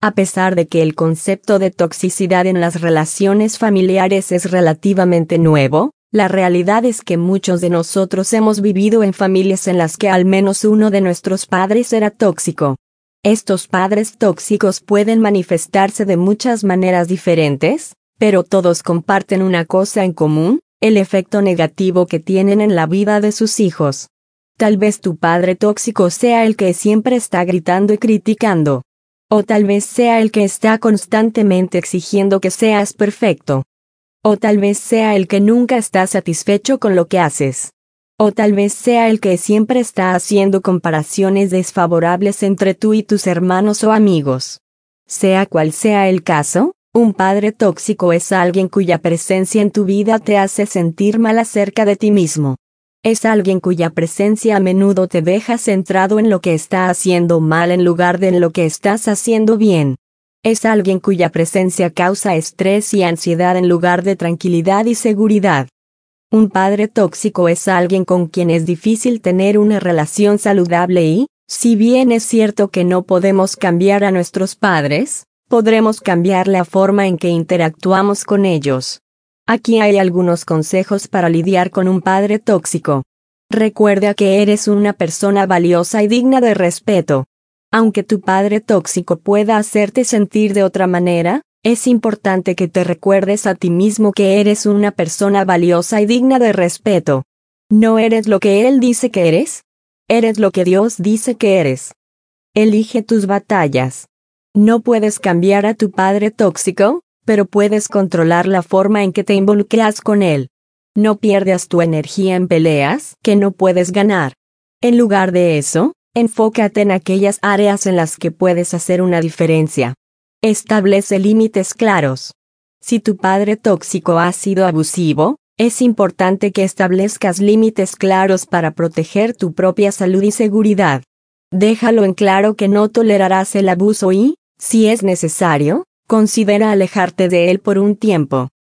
A pesar de que el concepto de toxicidad en las relaciones familiares es relativamente nuevo, la realidad es que muchos de nosotros hemos vivido en familias en las que al menos uno de nuestros padres era tóxico. Estos padres tóxicos pueden manifestarse de muchas maneras diferentes, pero todos comparten una cosa en común: el efecto negativo que tienen en la vida de sus hijos. Tal vez tu padre tóxico sea el que siempre está gritando y criticando. O tal vez sea el que está constantemente exigiendo que seas perfecto. O tal vez sea el que nunca está satisfecho con lo que haces. O tal vez sea el que siempre está haciendo comparaciones desfavorables entre tú y tus hermanos o amigos. Sea cual sea el caso, un padre tóxico es alguien cuya presencia en tu vida te hace sentir mal acerca de ti mismo. Es alguien cuya presencia a menudo te deja centrado en lo que está haciendo mal en lugar de en lo que estás haciendo bien. Es alguien cuya presencia causa estrés y ansiedad en lugar de tranquilidad y seguridad. Un padre tóxico es alguien con quien es difícil tener una relación saludable y, si bien es cierto que no podemos cambiar a nuestros padres, podremos cambiar la forma en que interactuamos con ellos. Aquí hay algunos consejos para lidiar con un padre tóxico. Recuerda que eres una persona valiosa y digna de respeto. Aunque tu padre tóxico pueda hacerte sentir de otra manera, es importante que te recuerdes a ti mismo que eres una persona valiosa y digna de respeto. ¿No eres lo que él dice que eres? Eres lo que Dios dice que eres. Elige tus batallas. No puedes cambiar a tu padre tóxico, pero puedes controlar la forma en que te involucras con él. No pierdas tu energía en peleas que no puedes ganar. En lugar de eso, enfócate en aquellas áreas en las que puedes hacer una diferencia. Establece límites claros. Si tu padre tóxico ha sido abusivo, es importante que establezcas límites claros para proteger tu propia salud y seguridad. Déjalo en claro que no tolerarás el abuso y, si es necesario, considera alejarte de él por un tiempo.